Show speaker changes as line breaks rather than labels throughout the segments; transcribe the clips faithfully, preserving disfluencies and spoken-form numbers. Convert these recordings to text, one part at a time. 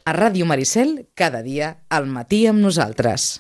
A Ràdio Maricel, cada dia, al matí amb nosaltres.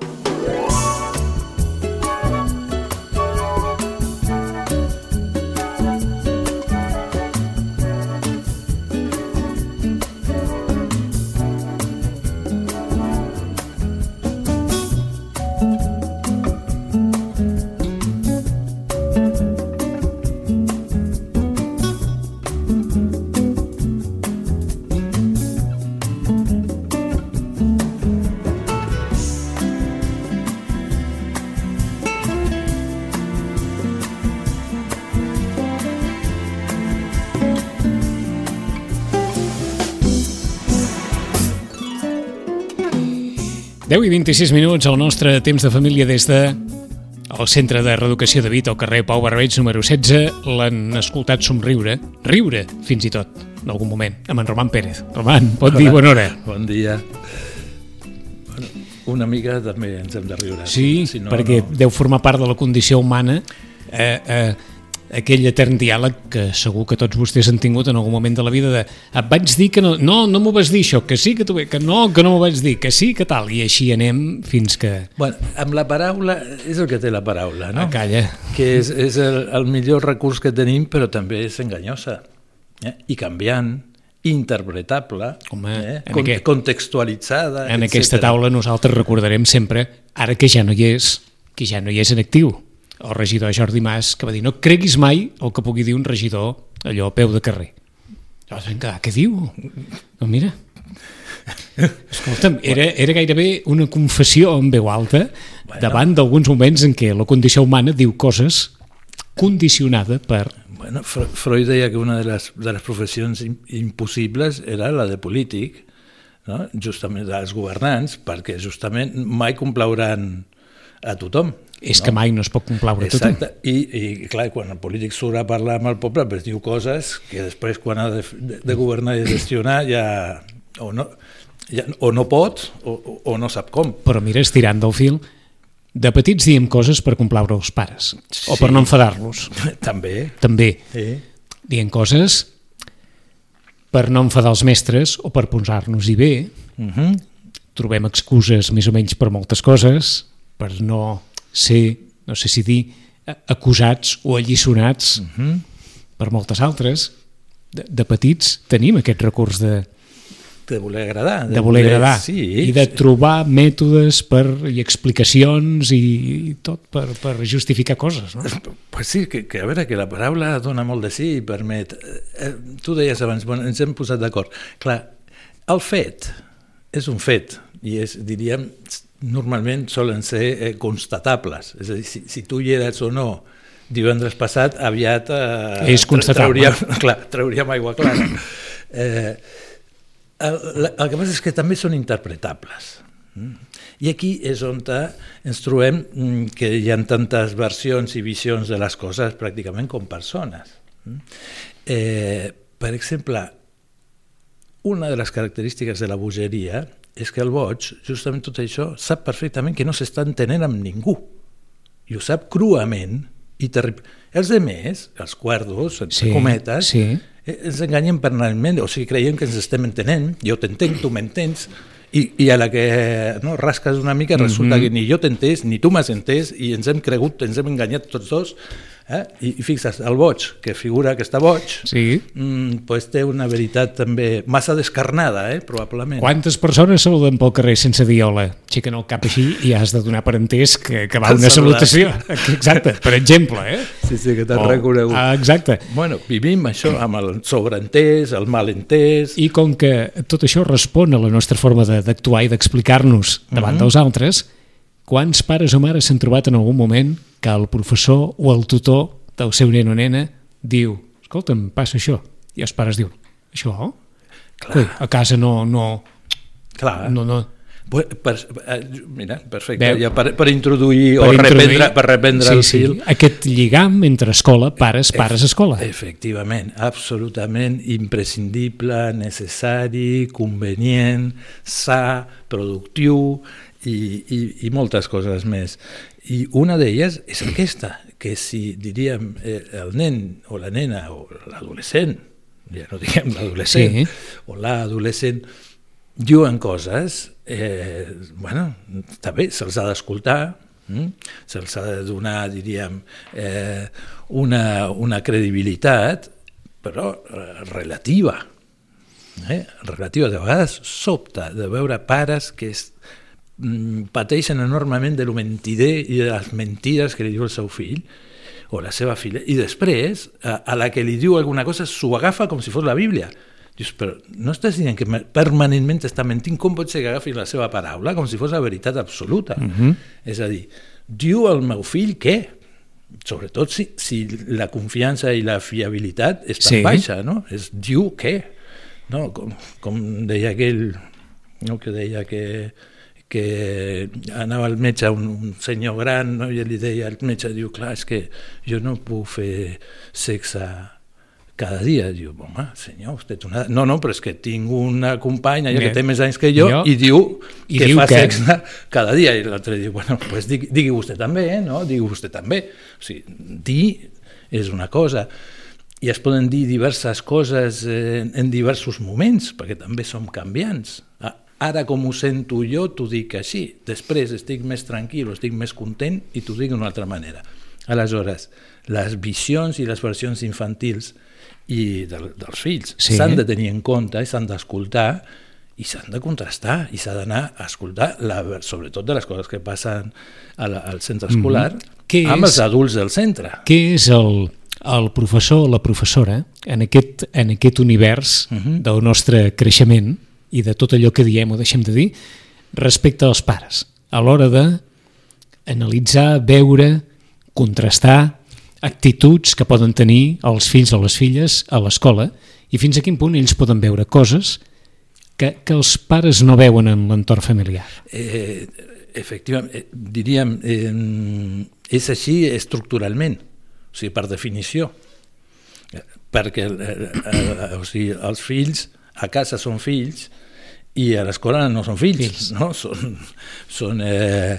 deu i vint-i-sis minuts al nostre temps de família des de el Centre de Reeducació de Vic, al carrer Pau Barbeig, número setze. L'han escoltat somriure, riure, fins i tot, en algun moment, amb en Roman Pérez. Roman, bon dia, bona hora.
Bon dia. Bueno, una mica també ens hem de riure.
Sí,
si no,
perquè
no...
deu formar part de la condició humana, eh, eh, aquell etern diàleg que segur que tots vostès han tingut en algun moment de la vida de et vaig dir que no, no, no m'ho vas dir això, que sí que t'ho que no, que no m'ho vaig dir, que sí, que tal, i així anem fins que...
Bueno, amb la paraula, és el que té la paraula, no?
Ah, calla.
Que és, és el, el millor recurs que tenim, però també és enganyosa, eh? I canviant, interpretable,
Home,
eh?
en
Con
aquest,
contextualitzada,
en
etcètera.
aquesta taula nosaltres recordarem sempre, ara que ja no hi és, que ja no hi és en actiu, el regidor Jordi Mas, que va dir no creguis mai el que pugui dir un regidor allò a peu de carrer. Llavors vam quedar, què diu? No, mira, escolta'm, era, era gairebé una confessió en veu alta bueno, davant d'alguns moments en què la condició humana diu coses condicionada per...
Bueno, Freud deia que una de les, de les professions impossibles era la de polític, no? Justament dels governants, perquè justament mai complauran a tothom.
És
no?
que mai no es pot complaure a tothom.
Exacte, I, i clar, quan el polític surt a parlar amb el poble, pues diu coses que després quan ha de, de, de governar i de gestionar ja o no, ja, o no pot o, o no sap com.
Però mira, estirant del fil, de petits diem coses per complaure els pares, sí. O per no enfadar-los.
També.
També.
Sí.
Diem coses per no enfadar els mestres o per posar-nos-hi bé.
Uh-huh.
Trobem excuses més o menys per moltes coses, per no ser, no sé si dir, acusats o alliçonats uh-huh. per moltes altres. De, de petits tenim aquest recurs de,
de voler agradar.
De, de voler, voler agradar
sí,
i de trobar mètodes per, i explicacions i, i tot per, per justificar coses. No?
Pues sí, que, que a veure, que la paraula dona molt de sí i permet... Eh, tu deies abans, bueno, ens hem posat d'acord. Clar, el fet és un fet i és, diríem... normalment solen ser eh, constatables, és a dir, si, si tu hi eres o no divendres passat, aviat eh,
és constatable.
Trauríem, clar, trauríem aigua clara. Eh, el, el que passa és que també són interpretables. I aquí és on ens trobem que hi ha tantes versions i visions de les coses pràcticament com persones. Eh, per exemple, una de les característiques de la bogeria és que el boig, justament tot això, sap perfectament que no s'està entenent amb ningú. I ho sap cruament i terrible. Els demés, els cuerdos, entre
sí,
cometes,
sí.
ens enganyen permanentment, o sigui, creiem que ens estem entenent, jo t'entenc, tu m'entens, i, i a la que no, rasques una mica resulta mm-hmm. que ni jo t'he entès, ni tu m'has entès, i ens hem cregut, ens hem enganyat tots dos. Eh? I, I fixa't, el boig, que figura que està boig,
sí.
mm, pues té una veritat també massa descarnada, eh, probablement.
Quantes persones saluden pel carrer sense dir hola? Aixequen el cap així i has de donar per entès que, que va una salutació. Exacte, per exemple. Eh?
Sí, sí, que t'has
oh,
reconegut.
Ah, exacte.
Bueno, vivim això amb el sobreentès, el malentès...
I com que tot això respon a la nostra forma d'actuar i d'explicar-nos davant uh-huh. dels altres, quants pares o mares s'han trobat en algun moment que el professor o el tutor del seu nen o nena diu, escolta'm, passa això. I els pares diuen, això? Ui, a casa no... no
Clar.
No, no.
Per, mira, perfecte, ja per, per introduir per o
introduir,
reprendre, per reprendre
sí,
el fil.
Sí, aquest lligam entre escola, pares, pares, escola.
Efectivament, absolutament imprescindible, necessari, convenient, sa, productiu i, i, i moltes coses més. I una d'elles és aquesta, que si diríem eh, el nen o la nena o l'adolescent, ja no diguem l'adolescent, sí. o l'adolescent, diuen coses, eh, bueno, està bé, se'ls ha d'escoltar, mm? se'ls ha de donar, diríem, eh, una, una credibilitat, però eh, relativa. Eh? Relativa, de vegades sobta de veure pares que es, mm, pateixen enormement de lo mentider i de les mentides que li diu el seu fill o la seva filla, i després a, a la que li diu alguna cosa s'ho agafa com si fos la Bíblia. Dius, però no estàs dient que permanentment està mentint? Com pot ser que agafi la seva paraula com si fos la veritat absoluta? Uh-huh. És a dir, diu al meu fill què? Sobretot si, si la confiança i la fiabilitat és tan sí. baixa, no? És diu què? No? Com, com deia aquell, no? que deia que, que anava al metge un, un senyor gran, no? I li deia al metge, diu, clar, és que jo no puc fer sexe cada dia. Diu, home, senyor, vostè una... no, no, però és que tinc una companya que té més anys que jo, jo? i diu I que diu fa que... sexe cada dia. I l'altre diu, bueno, pues digui, digui vostè també, eh? No? Digui vostè també. O sigui, dir és una cosa, i es poden dir diverses coses en, en diversos moments, perquè també som canviants. Ara, com ho sento jo, t'ho dic així. Després estic més tranquil, estic més content i t'ho dic d'una altra manera. Aleshores, les visions i les versions infantils i de, dels fills sí. s'han de tenir en compte i s'han d'escoltar i s'han de contrastar i s'ha d'anar a escoltar la, sobretot de les coses que passen a la, al centre escolar mm-hmm. amb és, els adults del centre.
Què és el, el professor o la professora en aquest, en aquest univers mm-hmm. del nostre creixement i de tot allò que diem o deixem de dir respecte als pares a l'hora d'analitzar, veure, contrastar actituds que poden tenir els fills o les filles a l'escola i fins a quin punt ells poden veure coses que, que els pares no veuen en l'entorn familiar.
Eh, efectivament, eh, diríem, eh, és així estructuralment, o sigui, per definició, perquè eh, eh, o sigui, els fills a casa són fills i a l'escola no són fills, fills. No? Són, són, eh,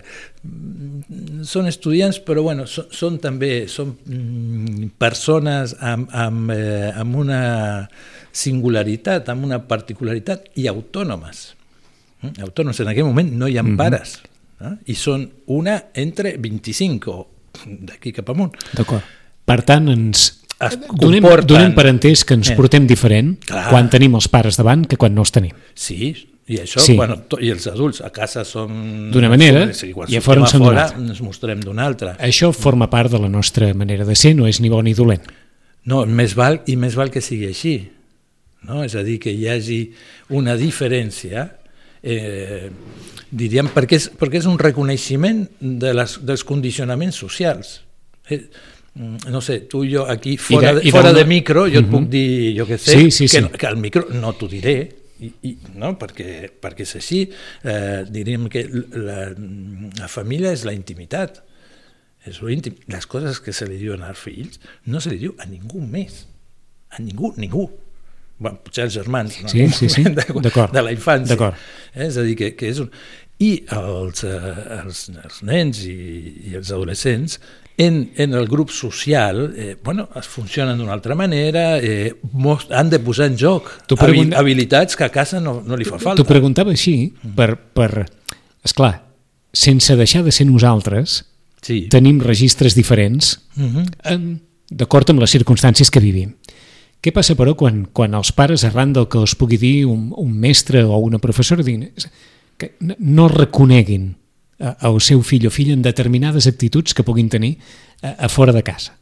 són estudiants, però bueno, són, són també són persones amb, amb, eh, amb una singularitat, amb una particularitat i autònomes. Autònomes, en aquell moment no hi ha mm-hmm. pares, eh? I són una entre vint-i-cinc o d'aquí cap amunt.
D'acord. Per tant, ens donem, donem per entès que ens portem diferent Clar. quan tenim els pares davant que quan no els tenim.
Sí, i això, sí. bueno, to, i els adults a casa som
d'una manera
sí,
i a fora, a fora
ens mostrem d'una altra.
Això forma part de la nostra manera de ser, no és ni bo ni dolent.
No, més val, i més val que sigui així, no? És a dir, que hi hagi una diferència, eh, diríem, perquè és, perquè és un reconeixement de les, dels condicionaments socials. Eh, no sé, tu i jo aquí fora, de, fora de micro jo uh-huh. et puc dir, jo què sé,
sí, sí, sí.
Que, que al micro no t'ho diré, I, i, no? perquè, perquè és així, eh, diríem que la, la família és la intimitat, és lo íntim. Les coses que se li diuen als fills no se li diu a ningú més, a ningú, ningú. Bueno, potser als germans, no?
Sí, sí, sí.
De, de la infància. Eh? És a dir, que, que és un... I els, eh, els, els nens i, i els adolescents En, en el grup social, eh, bueno, es funcionen d'una altra manera, eh, most, han de posar en joc pregunta... habilitats que a casa no, no li fa falta.
T'ho preguntava així, per, per, esclar, sense deixar de ser nosaltres, sí. tenim registres diferents, uh-huh. en, d'acord amb les circumstàncies que vivim. Què passa, però, quan, quan els pares, arran del que els pugui dir un, un mestre o una professora, que no reconeguin al seu fill o filla en determinades actituds que puguin tenir a, a fora de casa?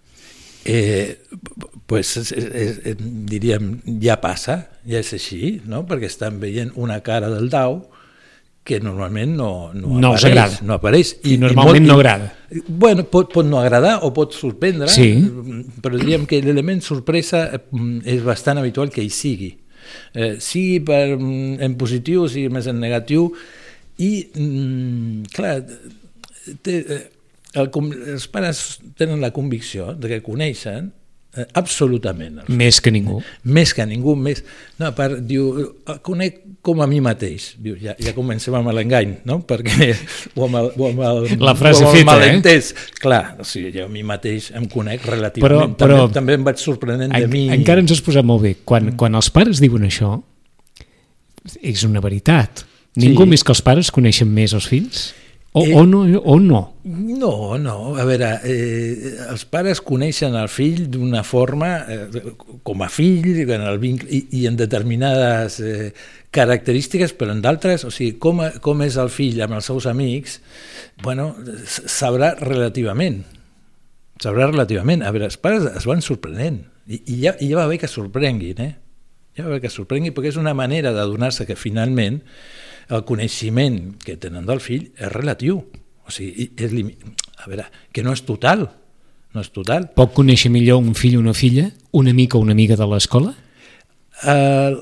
Eh, pues, eh, eh, diríem, ja passa, ja és així, no? Perquè estan veient una cara del dau que normalment no, no,
no
apareix.
Agrada.
No apareix.
I, I normalment i molt, no agrada.
Bueno, pot, pot no agradar o pot sorprendre,
sí.
però diríem que l'element sorpresa és bastant habitual que hi sigui. Eh, sigui per, en positiu, sigui més en negatiu, i, clar, té, el, els pares tenen la convicció de que coneixen eh, absolutament.
Més que ningú.
Més que ningú. Més, no, a part, diu, conec com a mi mateix. Diu, ja, ja comencem amb l'engany, no? Perquè, o amb el, o amb el,
la frase
o amb el
feta,
malentès. Eh? Clar, o sigui, jo a mi mateix em conec relativament. Però, però, també, també em vaig sorprenent de
en,
mi.
Encara ens has posat molt bé. Quan, mm. quan els pares diuen això, és una veritat. Ningú
Sí.
més que els pares coneixen més els fills? O,
Eh,
o, no, o no?
No, no, a veure, eh, els pares coneixen el fill d'una forma, eh, com a fill, en el vincle, i, i en determinades eh, característiques, però en d'altres, o sigui, com, com és el fill amb els seus amics, bueno, sabrà relativament, sabrà relativament. A veure, els pares es van sorprenent, i, i, ja, i ja va bé que sorprenguin, eh? Ja va bé que sorprenguin, perquè és una manera d'adonar-se que finalment el coneixement que tenen del fill és relatiu. O sigui, és lim... a veure, que no és total, no és total.
Pot conèixer millor un fill o una filla, un amic o una amiga de l'escola?
Uh,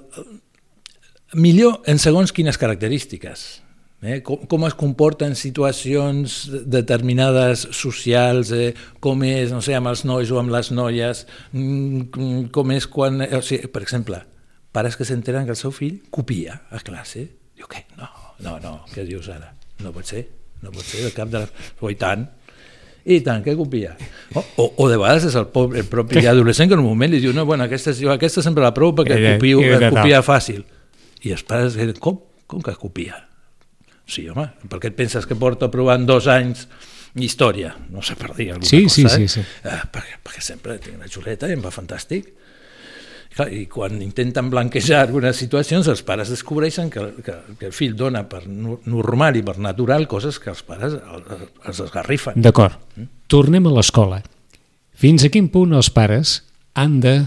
millor en segons quines característiques. Eh? Com, com es comporta en situacions determinades socials, eh? Com és, no sé, amb els nois o amb les noies, mm, com és quan... O sigui, per exemple, pares que s'enteren que el seu fill copia a classe. Diu, què? No, no, no, què dius ara? No pot ser, no pot ser, el cap de la... Oh, i tant, i tant, què copia? O, o, o de vegades és el, pobre, el propi adolescent que en un moment li diu, no, bueno, aquesta, jo aquesta sempre la provo perquè
Era,
copio,
era
copia fàcil. I els pares diuen, com? Com que copia? Sí, home, per què et penses que porta provant dos anys història? No sé, per dir alguna
Sí,
cosa,
sí,
eh?
sí, sí.
Eh, perquè, perquè sempre tinc una xuleta i em va fantàstic. Clar, i quan intenten blanquejar algunes situacions, els pares descobreixen que, que, que el fill dona per normal i per natural coses que els pares els esgarrifen.
D'acord. Tornem a l'escola. Fins a quin punt els pares han de,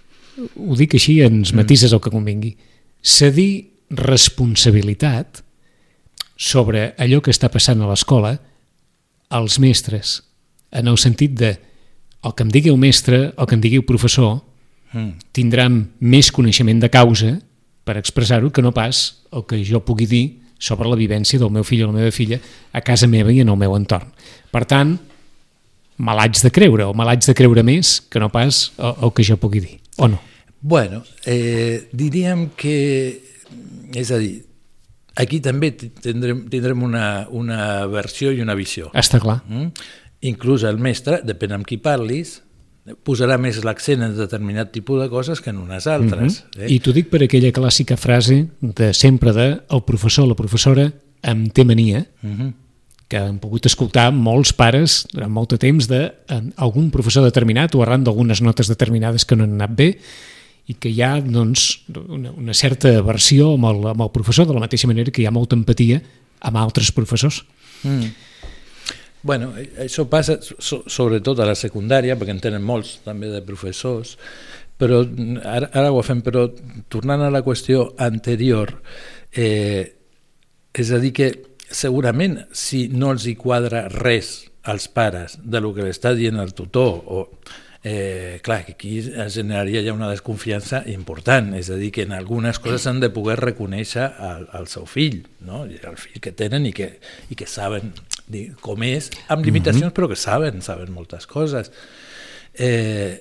ho dic així, ens matises el que convingui, cedir responsabilitat sobre allò que està passant a l'escola als mestres, en el sentit de el que em digui el mestre, el que em digui el professor, mm. tindran més coneixement de causa per expressar-ho que no pas el que jo pugui dir sobre la vivència del meu fill o la meva filla a casa meva i en el meu entorn. Per tant, me l'haig de creure, o me l'haig de creure més que no pas el, el que jo pugui dir, o no?
Bueno, eh, diríem que, és a dir, aquí també tindrem, tindrem una, una versió i una visió.
Està clar.
Mm? Inclús el mestre, depèn amb qui parlis, posarà més l'accent en determinat tipus de coses que en unes altres.
Mm-hmm.
eh?
I t'ho dic per aquella clàssica frase de sempre de el professor o la professora em té mania,
Mm-hmm.
que hem pogut escoltar molts pares durant molt de temps d'algun professor determinat o arran d'algunes notes determinades que no han anat bé i que hi ha doncs, una, una certa aversió amb el, amb el professor, de la mateixa manera que hi ha molta empatia amb altres professors.
Mm. Bueno, això passa so, sobretot a la secundària, perquè en tenen molts també de professors, però ara, ara ho fem, però tornant a la qüestió anterior, eh, és a dir que segurament si no els hi quadra res als pares de lo que li està dient el tutor, o, eh, clar, que aquí es generaria ja una desconfiança important, és a dir, que en algunes coses han de poder reconèixer al, al seu fill, no? El fill que tenen i que, i que saben dir, com és, amb limitacions, però que saben, saben moltes coses. Eh,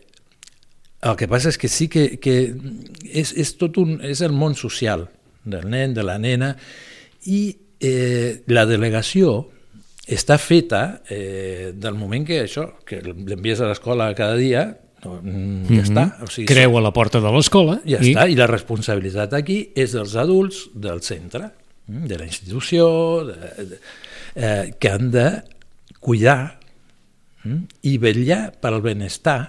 el que passa és que sí que, que és, és tot un, és el món social del nen, de la nena, i Eh, la delegació està feta eh, del moment que això, que l'envies a l'escola cada dia, no, ja mm-hmm. està. O sigui,
creu a la porta de l'escola.
Ja i... està, i la responsabilitat aquí és dels adults del centre, de la institució, de, de, eh, que han de cuidar mm, i vetllar pel benestar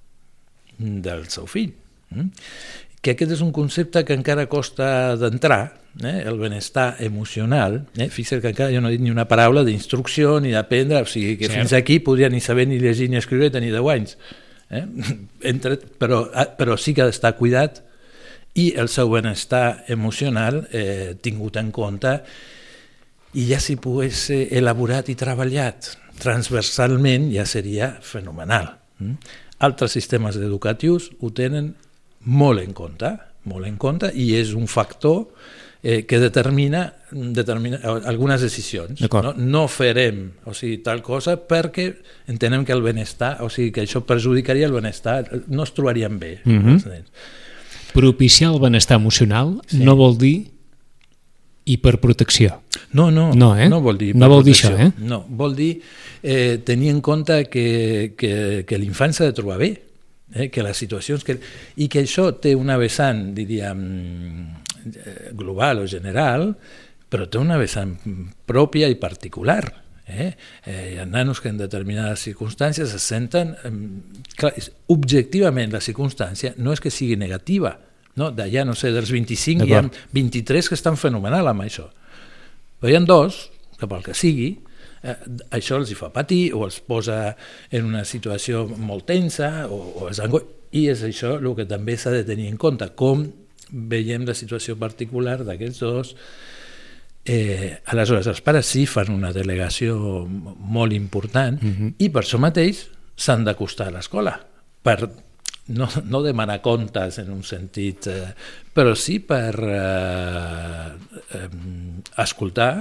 del seu fill. Mm? Que aquest és un concepte que encara costa d'entrar, eh? El benestar emocional. Eh? Fixa't que encara jo no he dit ni una paraula d'instrucció ni d'aprendre, o sigui que Cert. Fins aquí podria ni saber ni llegir ni escriure i tenir deu anys. Eh? Entre, però, però sí que ha d'estar cuidat i el seu benestar emocional eh, tingut en compte, i ja si pogués ser elaborat i treballat transversalment ja seria fenomenal. Mm? Altres sistemes educatius ho tenen molt en compte, molt en compte, i és un factor eh, que determina, determina algunes decisions. No? No farem o sigui, tal cosa perquè entenem que el benestar, o sigui, que això perjudicaria el benestar, no es trobarien bé. Mm-hmm.
Propiciar el benestar emocional sí. no vol dir hiperprotecció.
No, no,
no, eh?
no vol dir
no vol dir això, eh?
No, vol dir eh, tenir en compte que, que, que l'infant s'ha de trobar bé, eh? Que les situacions que, i que això té una vessant, diríem, global o general, però té una vessant pròpia i particular. Eh? Eh, hi ha nanos que en determinades circumstàncies es senten... Eh, clar, objectivament la circumstància no és que sigui negativa, no? D'allà, no sé, dels vint-i-cinc hi ha vint-i-tres que estan fenomenal amb això. Però hi ha dos, que pel que sigui, eh, això els hi fa patir o els posa en una situació molt tensa o, o és angoi... I és això el que també s'ha de tenir en compte, com veiem la situació particular d'aquests dos. Eh, aleshores, els pares sí fan una delegació molt important uh-huh. i per això mateix s'han d'acostar a l'escola, per no, no demanar comptes en un sentit, eh, però sí per eh, eh, escoltar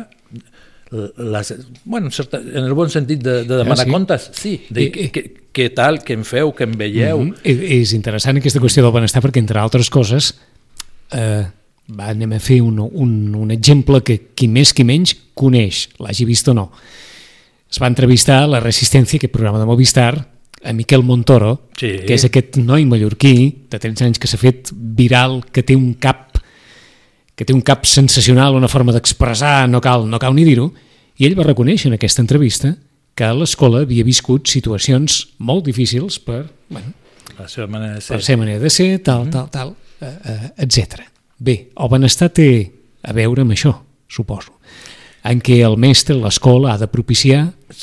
les, bueno, en el bon sentit de, de demanar ah, sí? comptes, sí, de I, que, què tal, què en feu, què en veieu.
Uh-huh. És interessant aquesta qüestió del benestar perquè, entre altres coses, eh, va, anem a fer un, un, un exemple que qui més qui menys coneix, l'hagi vist o no. Es va entrevistar a La Resistència, aquest programa de Movistar, a Miquel Montoro, sí. que és aquest noi mallorquí de tretze anys que s'ha fet viral, que té un cap que té un cap sensacional, una forma d'expressar, no cal, no cal ni dir-ho, i ell va reconèixer en aquesta entrevista que a l'escola havia viscut situacions molt difícils per, bueno,
la seva manera de ser,
per la seva manera de ser tal, mm-hmm. tal, tal, eh, eh, etcètera. Bé, el benestar té a veure amb això, suposo, en què el mestre, l'escola, ha de propiciar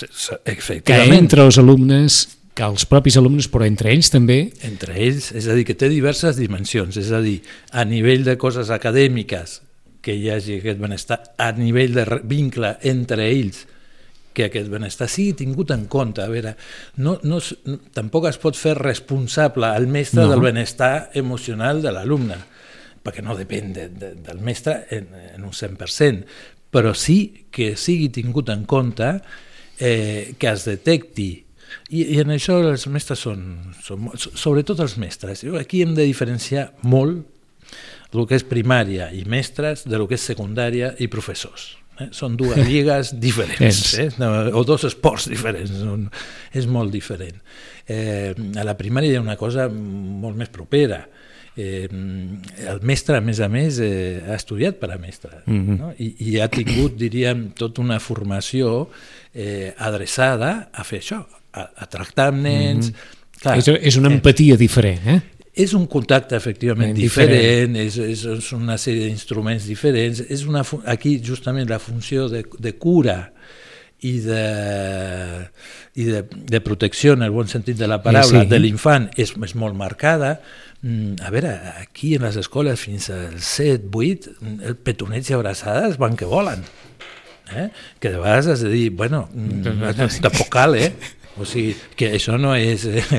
que entre els alumnes, que els propis alumnes, però entre ells també...
Entre ells, és a dir, que té diverses dimensions, és a dir, a nivell de coses acadèmiques, que hi hagi aquest benestar, a nivell de vincle entre ells, que aquest benestar sigui tingut en compte. A veure, no, no, no, tampoc es pot fer responsable al mestre no. del benestar emocional de l'alumne, perquè no depèn de, de, del mestre en, en un cent per cent, però sí que sigui tingut en compte, eh, que es detecti. I, i en això els mestres són, són, sobretot els mestres. Aquí hem de diferenciar molt el que és primària i mestres de lo que és secundària i professors. Eh? Són dues lligues diferents, eh? no, o dos esports diferents, no, és molt diferent. Eh, a la primària hi ha una cosa molt més propera. Eh, el mestre, a més a més, eh, ha estudiat per a mestre, mm-hmm. no? I, i ha tingut, diríem, tota una formació eh, adreçada a fer això, a, a tractar amb nens.
Mm-hmm. Clar, és, és una empatia eh, diferent, eh?
És un contacte efectivament ben diferent, diferent. És, és una sèrie d'instruments diferents, és una, aquí justament la funció de, de cura i, de, i de, de protecció en el bon sentit de la paraula sí. de l'infant és, és molt marcada. A veure, aquí en les escoles fins als set, vuit, el petoneig i abraçades van que volen. Eh? Que de vegades has de dir, bueno, tampoc cal, eh? O sigui, que això no és, eh,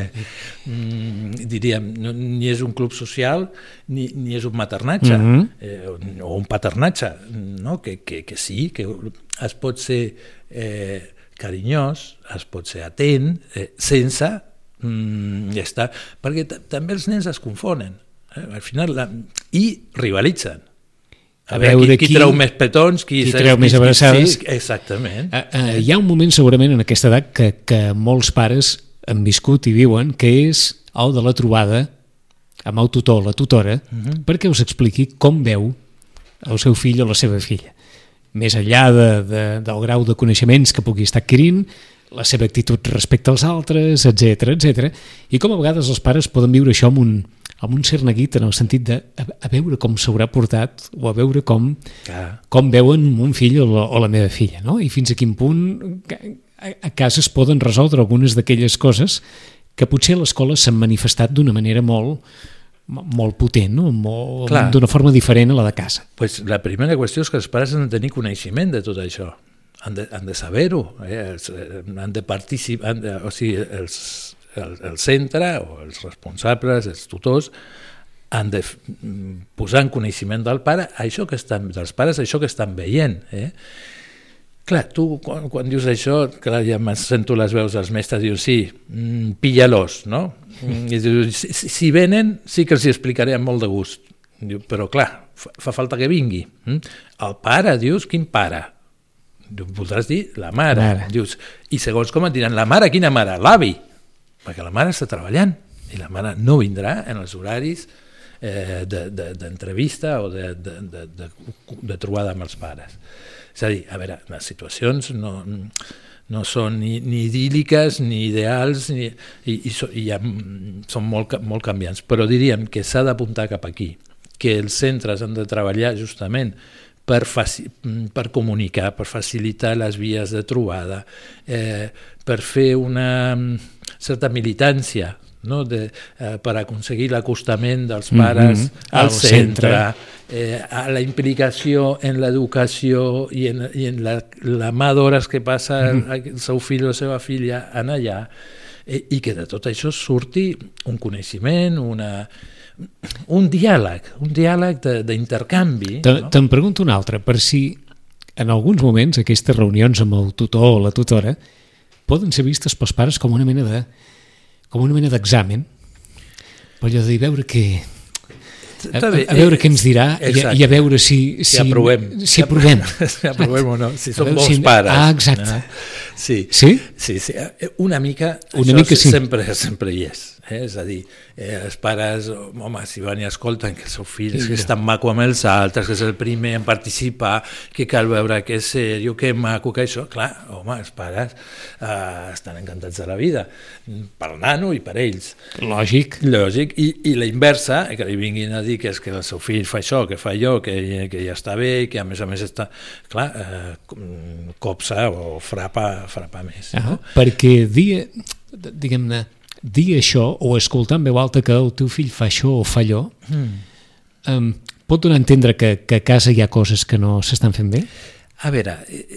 diríem, no, ni és un club social ni, ni és un maternatge mm-hmm. eh, o un paternatge, no? que, que, que sí, que es pot ser eh, carinyós, es pot ser atent, eh, sense mm, ja està, perquè t- també els nens es confonen, eh? Al final la, i rivalitzen. A, a veure, qui, qui, qui treu més petons, qui,
qui treu més abraçades.
Sí, exactament.
Uh, uh, hi ha un moment segurament en aquesta edat que, que molts pares han viscut i viuen, que és el de la trobada amb el tutor o la tutora, uh-huh. perquè us expliqui com veu el seu fill o la seva filla. Més enllà de, de, del grau de coneixements que pugui estar adquirint, la seva actitud respecte als altres, etcètera, etcètera, i com a vegades els pares poden viure això amb un, amb un cert neguit en el sentit de a, a veure com s'haurà portat o a veure com, com veuen un fill o la, o la meva filla, no? I fins a quin punt a, a casa es poden resoldre algunes d'aquelles coses que potser a l'escola s'han manifestat d'una manera molt, molt potent, no? Molt, d'una forma diferent a la de casa.
Pues la primera qüestió és que els pares han de tenir coneixement de tot això. Han de, han de saber-ho, eh? Han de participar, han de, o sigui, els, el, el centre o els responsables, els tutors, han de posar en coneixement del pare això que estan, dels pares això que estan veient. Eh? Clar, tu quan, quan dius això, clar, ja sento les veus dels mestres, dius, sí, mm, pilla-los, no? I dius, si, si venen, sí que els hi explicaré amb molt de gust. Diu, però clar, fa, fa falta que vingui. El pare, dius, quin pare? Voldràs dir la mare. mare. Dius, i segons com et diran, la mare, quina mare? L'avi. Perquè la mare està treballant i la mare no vindrà en els horaris eh, d'entrevista de, de, o de, de, de, de, de trobada amb els pares. És a dir, a veure, les situacions no, no són ni, ni idíl·liques ni ideals, ni, i, i, so, i ja són molt, molt canviants, però diríem que s'ha d'apuntar cap aquí, que els centres han de treballar justament per, faci, per comunicar, per facilitar les vies de trobada, eh, per fer una certa militància, no? de, eh, per aconseguir l'acostament dels pares mm-hmm. al, al centre, centre. Eh, a la implicació en l'educació i en, i en la, la mà d'hores que passa mm-hmm. el seu fill o la seva filla en allà, eh, i que de tot això surti un coneixement, una... un diàleg, un diàleg d'intercanvi.
Te, no? Te'n pregunto un altre, per si en alguns moments aquestes reunions amb el tutor o la tutora poden ser vistes pels pares com una mena de com una mena d'examen, per allò de dir, veure què a, a, a veure què ens dirà i a, i a veure si, si,
si aprovem,
si aprovem.
si aprovem o no, si som bons si... pares.
Ah, exacte.
Sí,
sí?
Sí, sí. Una mica,
una
això
mica sí.
sempre, sempre hi és. Eh? És a dir, eh, els pares, home, si van i escolten que el seu fill sí, és tan maco amb els altres, que és el primer en participar, que cal veure que és seriós, que maco, que això, clar, home, els pares eh, estan encantats de la vida, pel nano i per ells.
Lògic.
Lògic, i, i la inversa, que li vinguin a dir que és que el seu fill fa això, que fa allò, que, que ja està bé, que a més a més està... Clar, eh, copsa o frapa, frapa més.
Ah,
no?
Perquè dir, diguem-ne, dir això o escoltar en veu alta que el teu fill fa això o fa allò mm. um, pot donar a entendre que, que a casa hi ha coses que no s'estan fent bé?
A veure,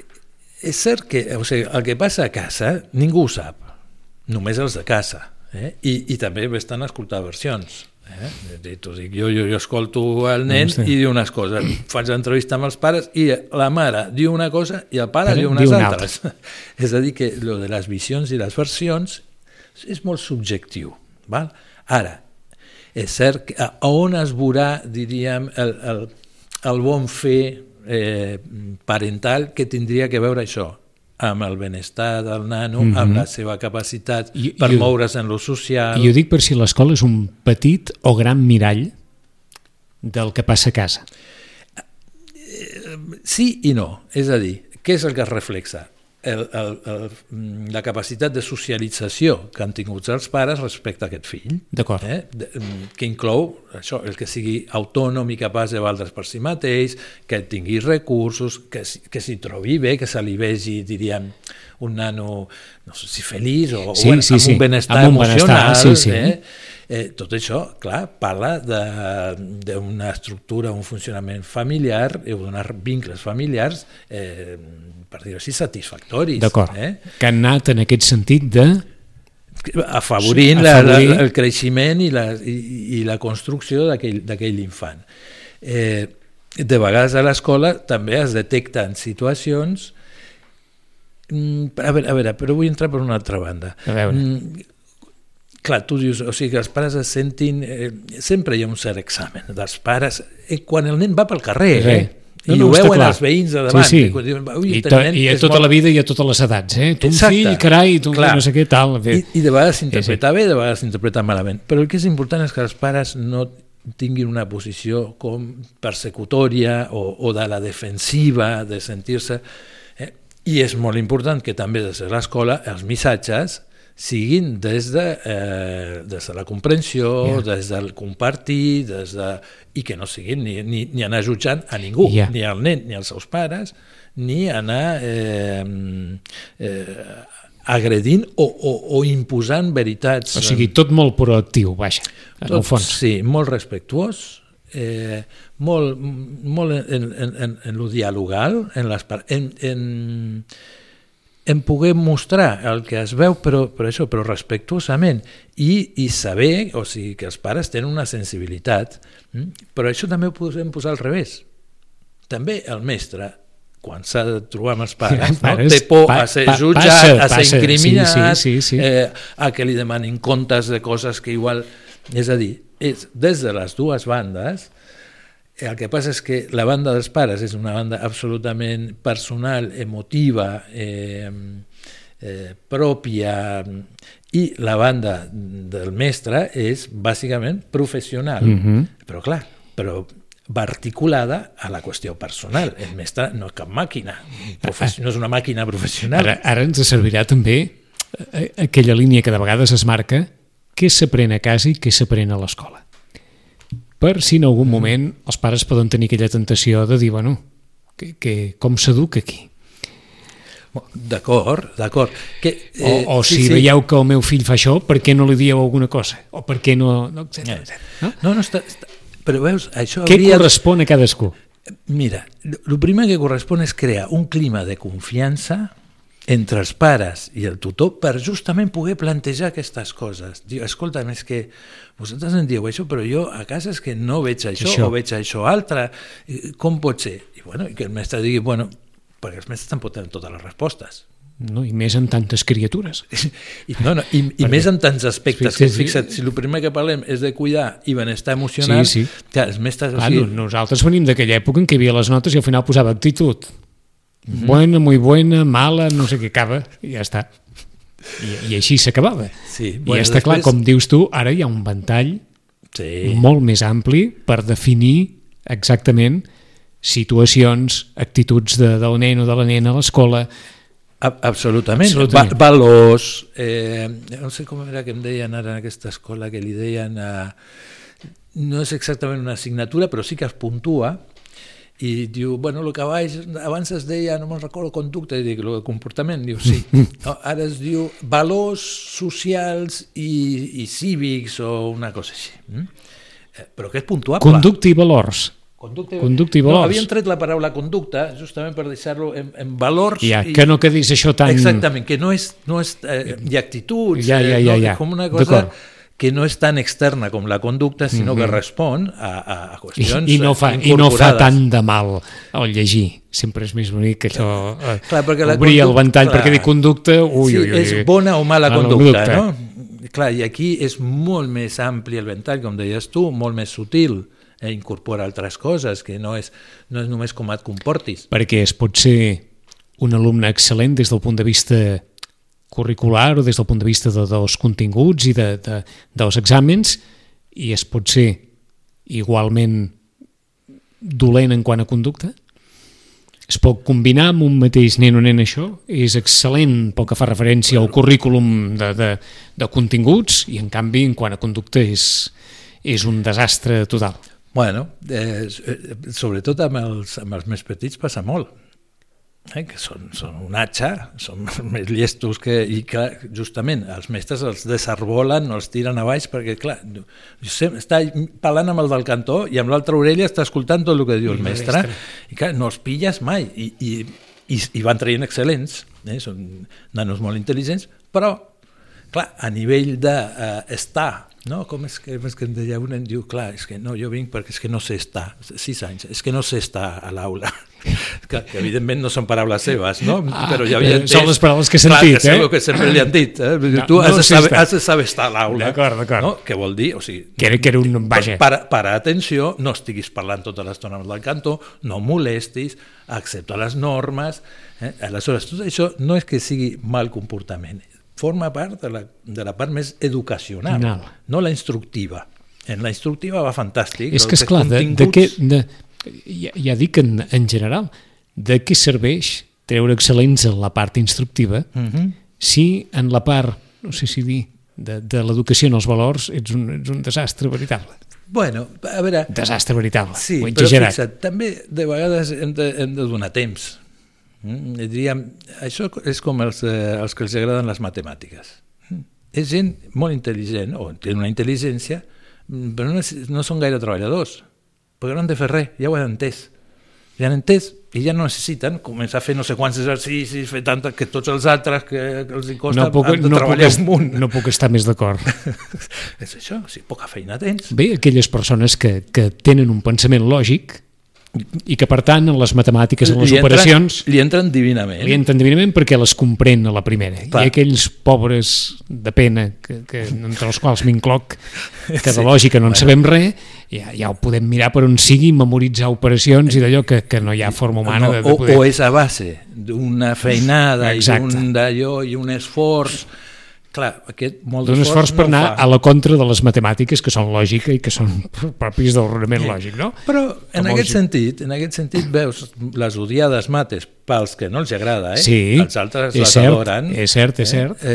és cert que o sigui, el que passa a casa ningú ho sap, només els de casa, eh? I, i també estan a escoltar versions. Eh? Jo, jo, jo escolto el nen no, sí. i diu unes coses, faig l'entrevista amb els pares i la mare diu una cosa i el pare Però diu unes diu altres. És a dir, que lo de les visions i les versions és molt subjectiu. Val? Ara, és cert que a on es veurà, diríem, el, el, el bon fer eh, parental que tindria que veure això, amb el benestar del nano, mm-hmm. amb la seva capacitat I, per i, moure's en lo social...
I ho dic per si l'escola és un petit o gran mirall del que passa a casa.
Sí i no. És a dir, què és el que es reflexa? El, el, el, la capacitat de socialització que han tingut els pares respecte a aquest fill,
D'acord.
Eh? De, que inclou això, el que sigui autònom i capaç de valdre's per si mateix, que tingui recursos, que, que s'hi trobi bé, que se li vegi, diríem, un nano, no sé si feliç o,
sí,
o
sí,
amb
sí.
un benestar
amb un
emocional.
Benestar, sí, sí.
Eh? Eh, tot això, clar, parla d'una estructura, un funcionament familiar, d'uns vincles familiars, eh, per dir-ho així, satisfactoris.
D'acord,
eh?
que han anat en aquest sentit de...
Afavorint la, la, el creixement i la, i, i la construcció d'aquell infant. Eh, de vegades a l'escola també es detecten situacions... A veure, a veure, però vull entrar per una altra banda.
A veure...
Clar, tu dius, o sigui, que els pares es sentin... Eh, sempre hi ha un cert examen dels pares, eh, quan el nen va pel carrer, eh? No, I no, ho veuen clar. Els veïns de davant.
Sí, sí.
Que diuen, Ui,
I, to, i a tota molt... la vida i a totes les edats. Eh? Tu un Exacte. Fill, carai, tu clar. No sé què, tal.
I, I de vegades s'interpreta sí, sí. bé, de vegades s'interpreta malament. Però el que és important és que els pares no tinguin una posició com persecutòria o, o de la defensiva, de sentir-se... Eh? I és molt important que també des de l'escola els missatges siguin des de, eh, des de la comprensió, yeah. des del compartir, des de... i que no siguin ni, ni, ni anar jutjant a ningú, yeah. ni al nen, ni als seus pares, ni anar eh, eh, agredint o, o, o imposant veritats.
O sigui, tot molt proactiu, vaja, en
tot,
el fons.
Sí, molt respectuós, eh, molt, molt en, en, en, en lo dialogal, en les en, en en poder mostrar el que es veu, però, però, això, però respectuosament, i, i saber, o sigui, que els pares tenen una sensibilitat, però això també ho podem posar al revés. També el mestre, quan s'ha de trobar amb els pares, no? té por pa, a ser jutjat, passa, a ser passa, incriminat, sí, sí, sí, sí. Eh, a que li demanin comptes de coses que igual... És a dir, és, des de les dues bandes, el que passa és que la banda dels pares és una banda absolutament personal, emotiva, eh, eh, pròpia, i la banda del mestre és bàsicament professional.
Mhm.
Però clar, però va articulada a la qüestió personal. El mestre no és cap màquina, profes- no és una màquina professional.
Ara, ara ens servirà també eh, aquella línia que de vegades es marca què s'aprèn a casa i què s'aprèn a l'escola. Per si en algun moment els pares poden tenir aquella tentació de dir, bueno, que, que, com s'educa aquí?
D'acord, d'acord. Que,
Eh, o o sí, si sí. veieu que el meu fill fa això, per què no li dieu alguna cosa? O per què no... no, etcètera, etcètera, no?
No, no, està, està, però veus, això
Què
hauria...
correspon a cadascú?
Mira, el primer que correspon és crear un clima de confiança entre els pares i el tutor per justament poder plantejar aquestes coses. Diu, escolta, és que vosaltres em dieu això, però jo a casa és que no veig això, això. o veig això altre. Com pot ser? I, bueno, i que el mestre digui, bueno, perquè els mestres tampoc tenen totes les respostes.
No, i més en tantes criatures.
I, no, no, i, i més en tants aspectes,
sí,
que
sí.
fixa't, si el primer que parlem és de cuidar i benestar emocional,
Sí, sí.
clar, els mestres...
Clar,
o sigui,
nosaltres venim d'aquella època en què hi havia les notes i al final posava actitud. Mm-hmm. Buena, muy buena, mala, no sé què acaba, i ja està. I, i així s'acabava.
Sí,
I
bueno,
ja està clar,
després-
com dius tu, ara hi ha un ventall
sí.
molt més ampli per definir exactament situacions, actituds de, del nen o de la nena a l'escola.
A- Absolutament.
Absolutament.
Va, valors, eh, no sé com era que em deien ara en aquesta escola, que li deien, eh, no és exactament una assignatura, però sí que es puntua, i diu, bueno, el que abans, abans es deia, no me'n recordo, conducta, i dic, el comportament, diu, sí. No, ara es diu valors socials i, i cívics o una cosa així. Mm? Eh, Però que és puntuable.
Conducta i valors.
Conducta,
Conducta i
no,
valors.
havien tret la paraula conducta justament per deixar-lo en, en valors.
Ja,
i,
que no quedis això tan...
Exactament, que no és, no és eh, i actituds,
Ja, ja,
eh,
ja,
no,
ja.
com una cosa
D'acord.
que no és tan externa com la conducta, sinó
Mhm.
que respon a, a, a
I,
qüestions
i, no fa, I no fa
incorporades.
tant de mal al llegir. Sempre és més bonic que això eh,
Clar, perquè la
obrir el
conducta-
ventall,
clar.
perquè dir conducta... Ui,
Sí,
ui, ui,
és bona o mala
Mala
conducta,
conducta.
no? Clar, i aquí és molt més ampli el ventall, com deies tu, molt més sutil, eh, incorpora altres coses, que no és, no és només com et comportis.
Perquè es pot ser un alumne excel·lent des del punt de vista curricular o des del punt de vista de, dels continguts i de, de, dels exàmens, i es pot ser igualment dolent en quant a conducta? Es pot combinar amb un mateix nen o nena això? És excel·lent pel que fa referència al currículum de, de, de continguts i en canvi en quant a conducta és, és un desastre total.
Bueno, eh, sobretot amb els, amb els més petits passa molt. Eh, que són, són un atxa, són més llestos que, i que justament els mestres els desarbolen, no els tiren a baix perquè clar, està parlant amb el del cantó i amb l'altra orella està escoltant tot el que diu el mestre i clar, no els pilles mai i, i, i, i van traient excel·lents, eh, són nanos molt intel·ligents, però clar, a nivell d'estar, uh, no? Com és que, és que em deia un, em diu, clar, és que no, jo vinc perquè és que no sé estar, sis anys, és que no sé estar a l'aula. Que, que evidentment no són paraules seves, no?
Ah,
però ja havia entès.
són les paraules que he
clar,
sentit,
que segur
eh?
que sempre li han dit, eh?
No,
tu has,
no
de
sé
saber,
estar.
has de saber estar a l'aula.
D'acord, d'acord.
No? Què vol dir? O sigui,
Que era, que era un... Vaja.
para, para atenció, no estiguis parlant tota l'estona del cantó, no molestis, accepta les normes. Eh? Aleshores, tot això no és que sigui mal comportament, forma part de la, de la part més educacional,
Final.
no la instructiva. En la instructiva va fantàstic.
És que, esclar, de, de què... De, ja, ja dic en, en general, de què serveix treure excel·lents en la part instructiva
uh-huh.
si en la part, no sé si dir, de, de l'educació en els valors ets un, ets un desastre veritable.
Bueno, a veure...
Desastre veritable,
Sí,
ho he
però
exagerat.
fixa't, també de vegades hem de, hem de donar temps. Mm? Diríem, això és com els, eh, els que els agraden les matemàtiques. Mm? És gent molt intel·ligent, o té una intel·ligència, però no, és, no són gaire treballadors, perquè no han de fer res, ja ho han entès. Ja han entès i ja no necessiten començar a fer no sé quants exercicis, fer tant que tots els altres que, que els hi costa,
No puc,
han de
no, puc,
treballar
est-
un munt.
no puc estar més d'acord.
És això, si poca feina tens.
Bé, aquelles persones que, que tenen un pensament lògic i que, per tant, en les matemàtiques, en les
li entren,
operacions...
Li entren divinament.
Li entren divinament perquè les comprèn a la primera.
Clar.
I aquells pobres de pena, que, que, entre els quals m'incloc, que de
Sí.
lògica no en
Bueno.
sabem res, ja, ja ho podem mirar per on sigui, memoritzar operacions i d'allò que, que no hi ha forma humana
no,
de, de
o,
poder...
o és a base d'una feinada
Exacte.
i un d'allò i un esforç. Clar, aquest molt
d'un esforç
d'esforç
per
no
anar
fa.
a la contra de les matemàtiques, que són lògica i que són propis del raonament lògic, no?
Però en
Com
aquest
lògic.
sentit, en aquest sentit veus les odiades mates pels que no els agrada, eh?
Sí,
Els altres
és
les
cert,
adoren.
és cert, és
eh?
cert.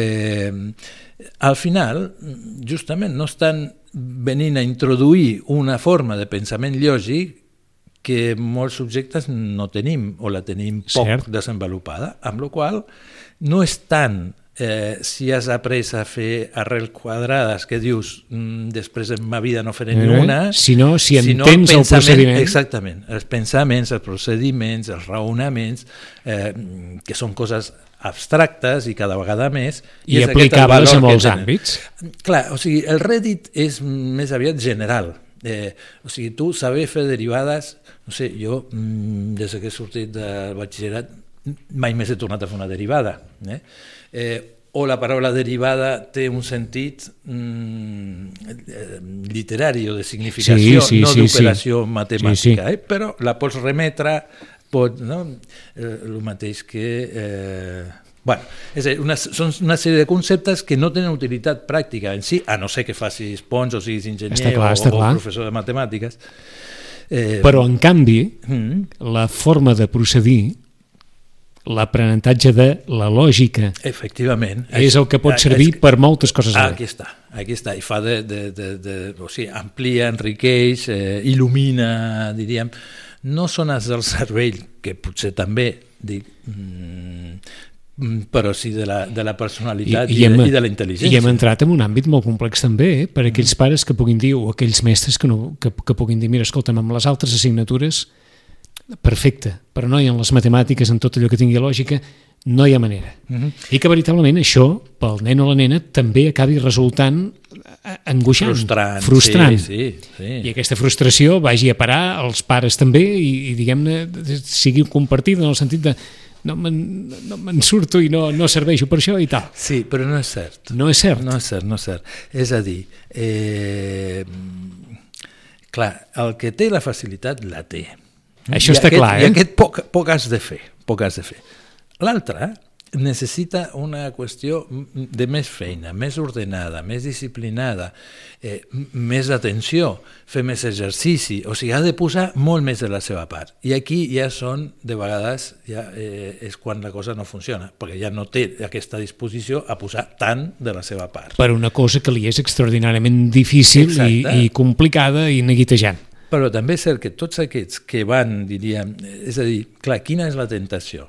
Eh, al final, justament, no estan venint a introduir una forma de pensament lògic que molts subjectes no tenim o la tenim poc
Cert.
desenvolupada, amb la qual no és tant Eh, si has après a fer arrels quadrades que dius mm, després en ma vida no faré ni
Eh,
una,
sinó si
sinó
entens el
pensament-
procediment.
Exactament, els pensaments, els procediments, els raonaments, eh, que són coses abstractes i cada vegada més.
I
és aquest el
aplicables
valor
a
que
molts
tenen.
àmbits.
Clar, o sigui, el Reddit és més aviat general. Eh, o sigui, tu saber fer derivades, no sé, jo mm, des que he sortit del batxillerat mai més he tornat a fer una derivada. Eh? Eh, o la paraula derivada té un sentit mm, eh, literari o de significació,
Sí, sí,
no
sí,
d'operació
sí.
matemàtica,
Sí, sí.
Eh? Però la pots remetre, pot, no? eh, el mateix que... Eh, bueno, és a dir, una, són una sèrie de conceptes que no tenen utilitat pràctica en si, a no ser que facis ponts o siguis enginyer
Està clar,
o,
està
o
clar.
professor de matemàtiques. Eh,
Però, en canvi,
mm,
la forma de procedir, l'aprenentatge de la lògica,
efectivament.
és el que pot
Ah,
servir
és-
per moltes coses.
Ah,
alhora.
aquí està, aquí està, i fa de, de, de, de o sigui, amplia, enriqueix, eh, il·lumina, diríem, no són els del cervell, que potser també, dic, mm, però sí de la, de la personalitat i, i,
hem,
de, i de la intel·ligència.
I hem entrat en un àmbit molt complex també, eh? Per aquells pares que puguin dir, o aquells mestres que, no, que, que puguin dir, mira, escolta'm, amb les altres assignatures, perfecte, però no hi ha en les matemàtiques, en tot allò que tingui lògica, no hi ha manera.
Uh -huh.
I que veritablement això, pel nen o la nena, també acabi resultant angoixant,
Frustrant,
frustrant.
sí, sí, sí.
I aquesta frustració vagi a parar als pares també i, i diguem-ne, sigui compartida en el sentit de no me'n no me'n surto i no, no serveixo per això i tal.
Sí, però no és cert.
No és cert.
No és cert, no és cert. És a dir, eh, clar, el que té la facilitat la té.
Això
I
està
aquest,
clar, eh?
I aquest poc, poc has de fer, poc has de fer. L'altre necessita una qüestió de més feina, més ordenada, més disciplinada, eh, més atenció, fer més exercici, o sigui, ha de posar molt més de la seva part. I aquí ja són, de vegades, ja eh, és quan la cosa no funciona, perquè ja no té aquesta disposició a posar tant de la seva part.
Per una cosa que li és extraordinàriament difícil i,
Exacte.
i complicada i neguitejant.
Però també és cert que tots aquests que van, diríem, és a dir, clar, quina és la tentació?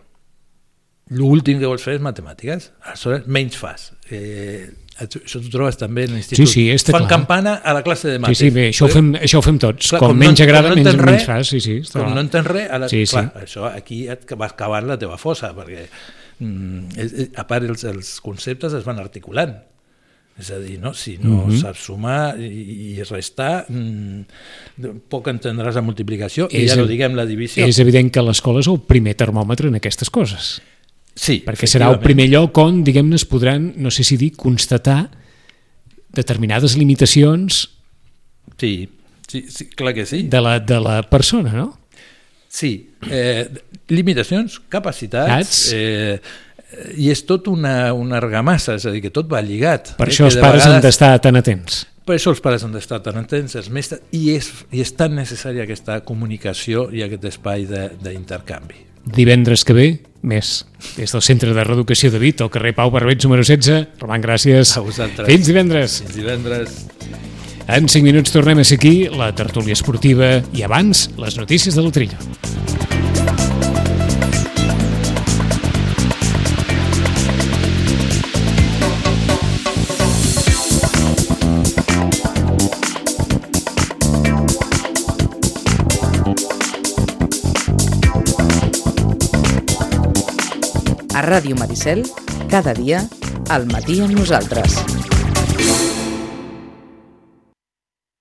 L'últim que vols fer és matemàtiques, aleshores menys fas. Eh, això t'ho trobes també en l'institut.
Sí, sí, està
Fan
clar.
campana a la classe de
Sí,
mates.
sí, bé, això ho fem, això ho fem tots.
Clar,
com,
com
menys
no-
agrada,
com no
menys,
entens
menys
res,
fas. Sí, sí, està
Com
clar.
no entens res, a la,
Sí,
clar,
sí.
això aquí et vas cavant la teva fossa, perquè mm, és, és, a part els, els conceptes es van articulant. És a dir, no? Si no
Mhm.
saps sumar i, i restar, mm, poc entendràs la multiplicació i
És
ja no
ev-
diguem la divisió.
És evident que l'escola és el primer termòmetre en aquestes coses.
Sí,
Perquè serà el primer lloc on, diguem-ne, es podran, no sé si dir, constatar determinades limitacions
Sí, sí, sí, clar que sí.
de la, de la persona, no?
Sí, eh, limitacions, capacitats,
Cats.
eh, i és tot una, una argamassa, és a dir, que tot va lligat.
Per
eh,
això
que
els
de
pares han
vegades-
d'estar tan atents.
Per això els pares han d'estar tan atents, els mestres, i és, i és tan necessària aquesta comunicació i aquest espai de- d'intercanvi.
Divendres que ve, més. Des del Centre de Reeducació de Vit, al carrer Pau Barbets, número setze. Roman, gràcies.
A vosaltres.
Fins divendres.
Fins divendres.
En cinc minuts tornem a ser aquí, la tertúlia esportiva i abans, les notícies de l'Utrillo.
A Ràdio Maricel, cada dia, al matí amb nosaltres.